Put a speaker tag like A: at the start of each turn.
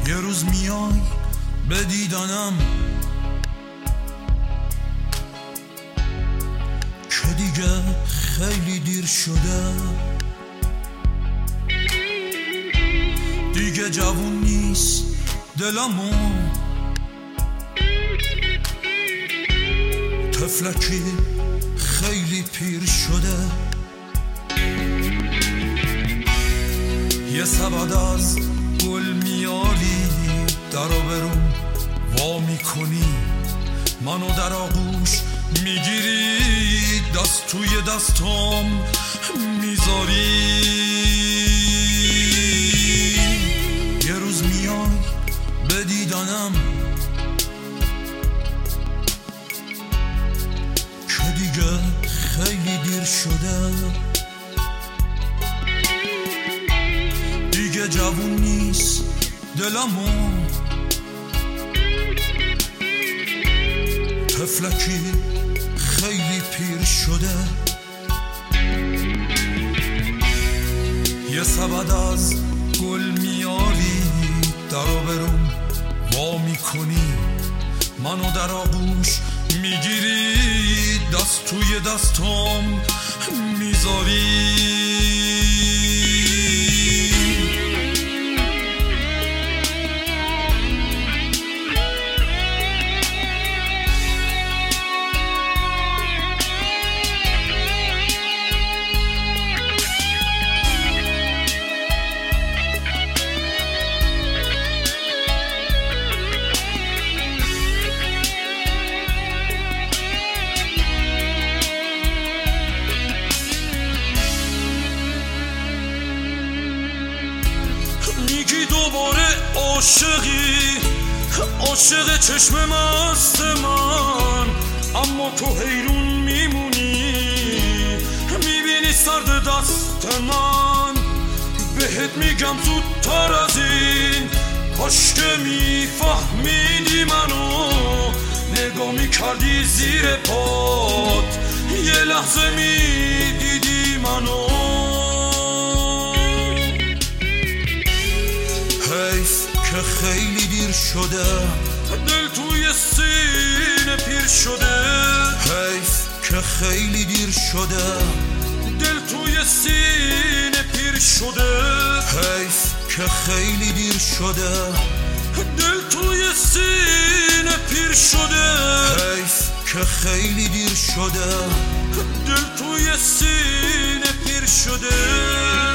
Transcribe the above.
A: یه روز میای به دیدنم که دیگه خیلی دیر شده، دیگه جوون نیست دلمو، طفلکی خیلی پیر شده. یه سبد از گل میاری در آبروم وا میکنی، منو در آغوش میگیری، دست توی دستام میذاری. یه روز میای به دیدنم که دیگه خیلی دیر شده، دیگه جوون نیست دلمو، طفلکی خیلی پیر شده. یه سبد از گل میاری در آبروم وا میکنی، منو در آغوش میگیری، دست توی دستام میذاری. میگی دوباره عاشقی، عاشق چشم مست من، اما تو حیرون میمونی، میبینی سرد دست من. بهت میگم زودتر از این، کاش که میفهمیدی منو، نگاه میکردی زیر پات، یه لحظه میدیدی منو. حیف که خیلی دیر شده، دل توی سینه پیر شده. حیف که خیلی دیر شده، دل توی سینه پیر شده. حیف که خیلی دیر شده، دل توی سینه پیر شده. حیف که خیلی دیر شده، دل توی سینه پیر شده.